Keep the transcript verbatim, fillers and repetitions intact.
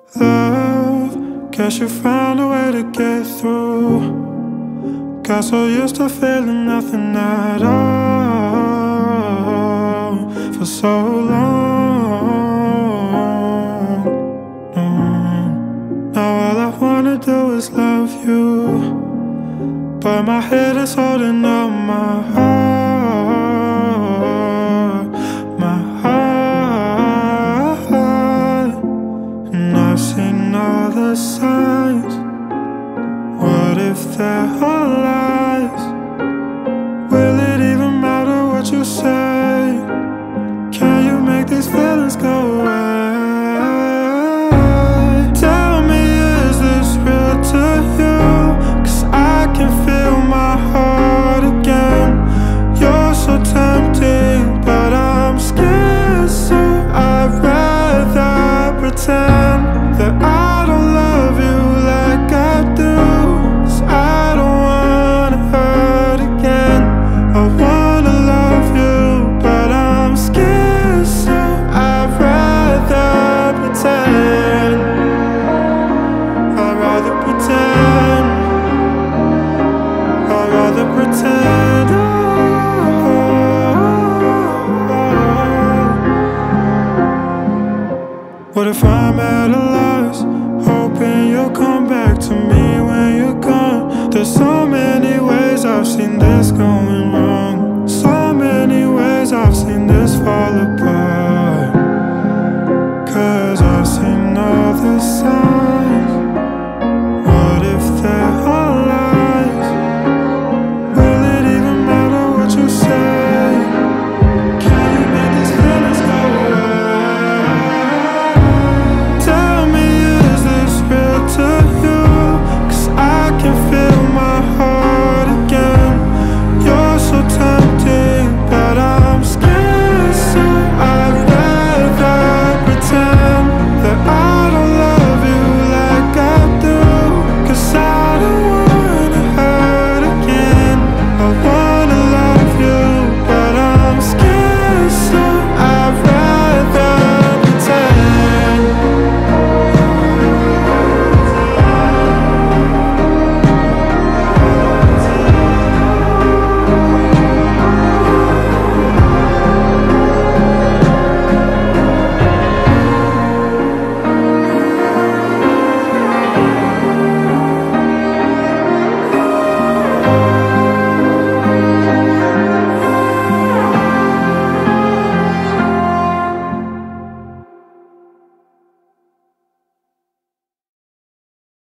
Love, guess you found a way to get through. Got so used to feeling nothing at all for so long. mm. Now all I wanna do is love you, but my head is holding up my heart, my heart. And I've seen all the signs. What if they're all lies? Will it even matter what you say? Can you make these feelings go away? Tell me, is this real to you? 'Cause I can feel my heart again. You're so tempting, but I'm scared, so I'd rather pretend that I don't love you like I do. 'Cause I don't wanna hurt again. I wanna love you, but I'm scared, so I'd rather pretend. I'd rather pretend. I'd rather pretend. Oh. What if I'm at a loss, hoping you'll come back to me when you're gone? There's so many ways I've seen this going